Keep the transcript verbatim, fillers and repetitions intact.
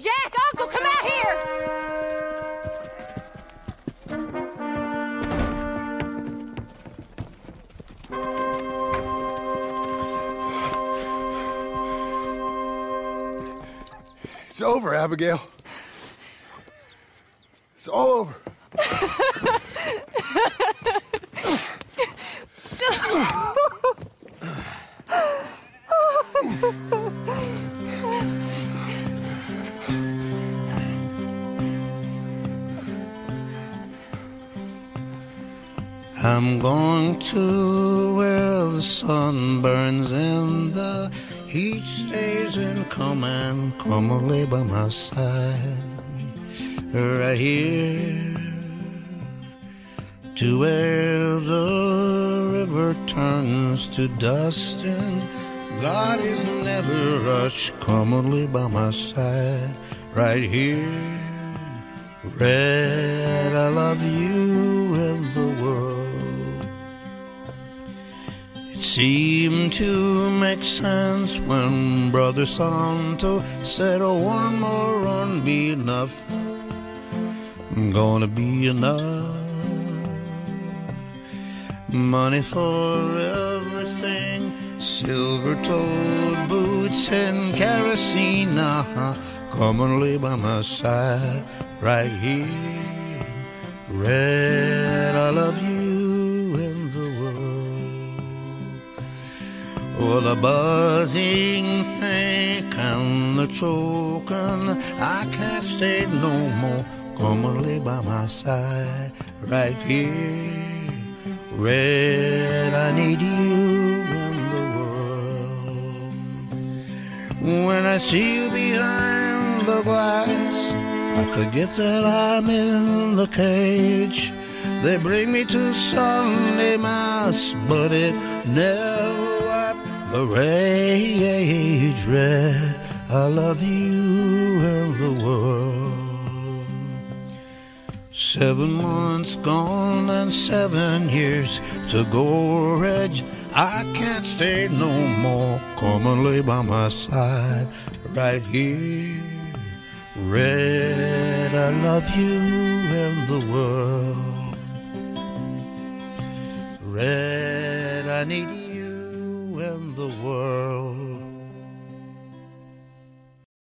Jack, Uncle, come out here! It's over, Abigail. It's all over. I'm going to where the sun burns and the heat stays and come and come and lay by my side right here to where the river turns to dust and God is never rushed. Come and lay by my side right here. Red, I love you and the world. It seemed to make sense when Brother Santo said, oh, one more run be enough. Gonna be enough. Money for everything, silver-toed boots and kerosene. Uh-huh. Come and lay by my side right here. Red, I love you and the world. Oh, the buzzing think and the choking, I can't stay no more. Come and lay by my side right here. Red, I need you and the world. When I see you behind the glass, I forget that I'm in the cage. They bring me to Sunday Mass, but it never wiped the rage. Red, I love you and the world. Seven months gone and seven years to go, Reg. I can't stay no more. Come and lay by my side right here. Red, I love you and the world. Red, I need you and the world.